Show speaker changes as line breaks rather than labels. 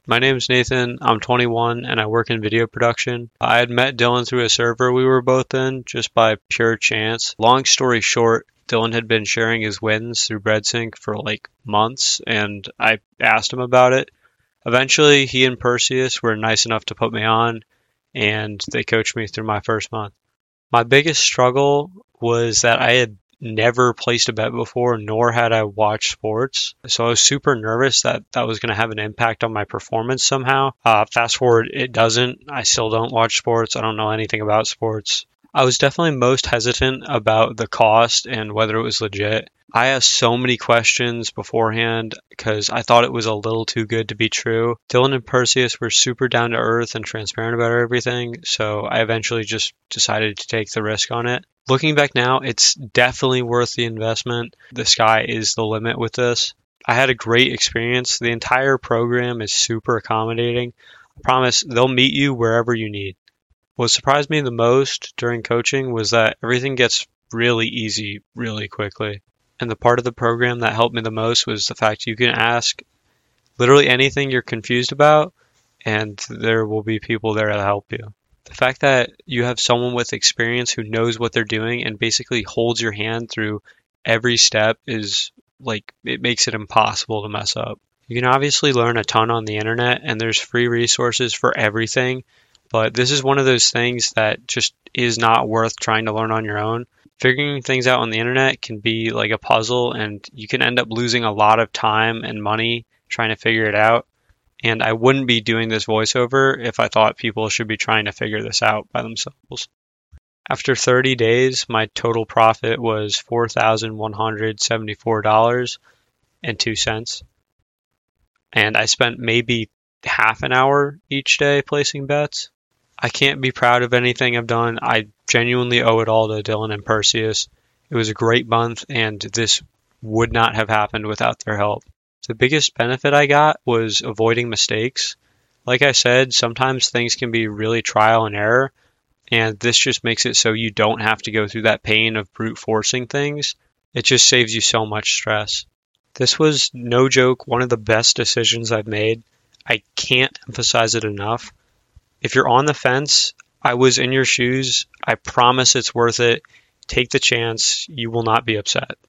My name's Nathan. I'm 21 and I work in video production. I had met Dylan through a server we were both in just by pure chance. Long story short, Dylan had been sharing his wins through BreadSync for like months and I asked him about it. Eventually, he and Perseus were nice enough to put me on and they coached me through my first month. My biggest struggle was that I had never placed a bet before, nor had I watched sports. So I was super nervous that that was going to have an impact on my performance somehow. Fast forward, it doesn't. I still don't watch sports. I don't know anything about sports. I was definitely most hesitant about the cost and whether it was legit. I asked so many questions beforehand because I thought it was a little too good to be true. Dylan and Perseus were super down to earth and transparent about everything, so I eventually just decided to take the risk on it. Looking back now, it's definitely worth the investment. The sky is the limit with this. I had a great experience. The entire program is super accommodating. I promise they'll meet you wherever you need. What surprised me the most during coaching was that everything gets really easy really quickly. And the part of the program that helped me the most was the fact you can ask literally anything you're confused about, and there will be people there to help you. The fact that you have someone with experience who knows what they're doing and basically holds your hand through every step is like, it makes it impossible to mess up. You can obviously learn a ton on the internet, and there's free resources for everything, but this is one of those things that just is not worth trying to learn on your own. Figuring things out on the internet can be like a puzzle, and you can end up losing a lot of time and money trying to figure it out. And I wouldn't be doing this voiceover if I thought people should be trying to figure this out by themselves. After 30 days, my total profit was $4,174.02. And I spent maybe half an hour each day placing bets. I can't be proud of anything I've done. I genuinely owe it all to Dylan and Perseus. It was a great month, and this would not have happened without their help. The biggest benefit I got was avoiding mistakes. Like I said, sometimes things can be really trial and error, and this just makes it so you don't have to go through that pain of brute forcing things. It just saves you so much stress. This was, no joke, one of the best decisions I've made. I can't emphasize it enough. If you're on the fence, I was in your shoes. I promise it's worth it. Take the chance. You will not be upset.